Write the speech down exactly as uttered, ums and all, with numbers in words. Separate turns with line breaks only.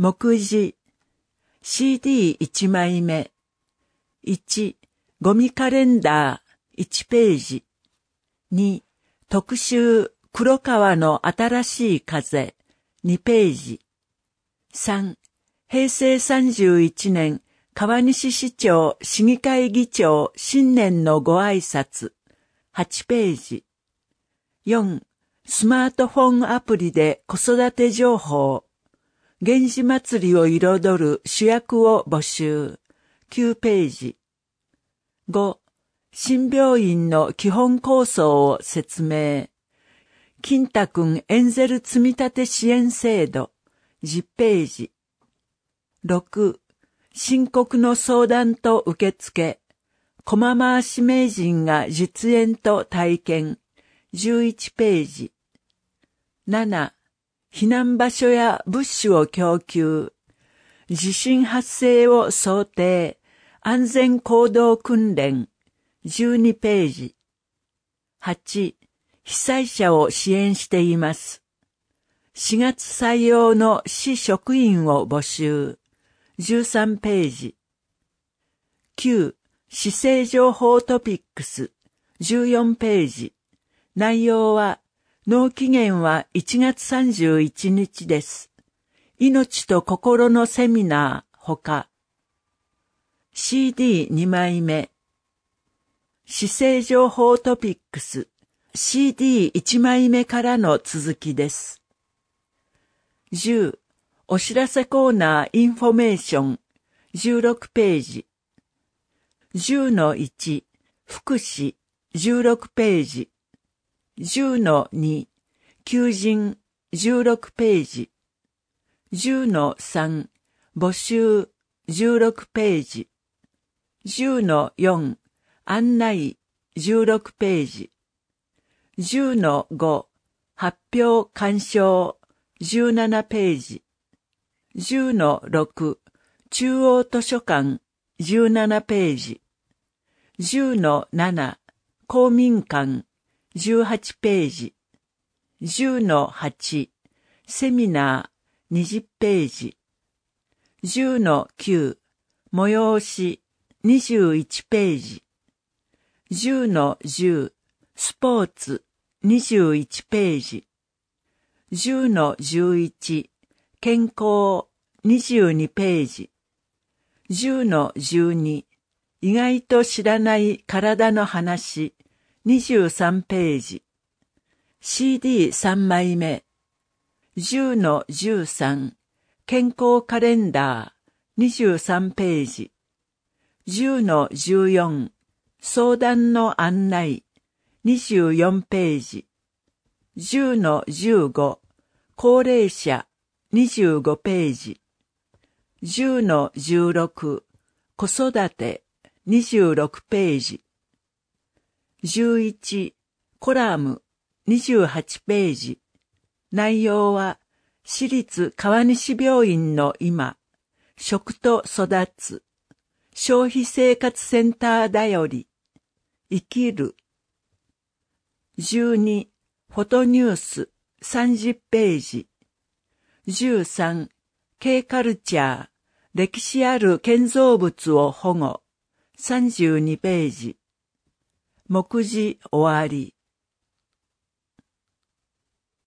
目次 シーディーいち 枚目いちゴミカレンダーいちページに特集黒川の新しい風にページさん平成さんじゅういちねん川西市長市議会議長新年のご挨拶はちページよんスマートフォンアプリで子育て情報源氏祭りを彩る主役を募集きゅうページご新病院の基本構想を説明金太くんエンゼル積立支援制度じゅっページろく申告の相談と受付駒回し名人が実演と体験じゅういちページなな避難場所や物資を供給地震発生を想定安全行動訓練じゅうにページはち被災者を支援していますしがつ採用の市職員を募集じゅうさんページきゅう市政情報トピックスじゅうよんページ内容は納期限はいちがつさんじゅういちにちです。命と心のセミナーほか。シーディーに 枚目。市政情報トピックス シーディーいち 枚目からの続きです。じゅうお知らせコーナーインフォメーションじゅうろくページ。じゅうのいち福祉じゅうろくページ。じゅうのに求人じゅうろくページじゅうのさん募集じゅうろくページじゅうのよん案内じゅうろくページじゅうのご発表鑑賞じゅうななページじゅうのろく中央図書館じゅうななページじゅうのなな公民館じゅうはちページじゅうのはちセミナーにじゅっページじゅうのきゅう催しにじゅういちページじゅうのじゅうスポーツにじゅういちページじゅうのじゅういち健康にじゅうにページじゅうのじゅうに意外と知らない体の話にじゅうさんページ シーディーさん 枚目じゅうのじゅうさん健康カレンダーにじゅうさんページじゅうのじゅうよん相談の案内にじゅうよんページじゅうのじゅうご高齢者にじゅうごページじゅうのじゅうろく子育てにじゅうろくページじゅういちコラムにじゅうはちページ内容は私立川西病院の今食と育つ消費生活センターだより生きるじゅうにフォトニュースさんじゅっページじゅうさん K カルチャー歴史ある建造物を保護さんじゅうにページ目次終わり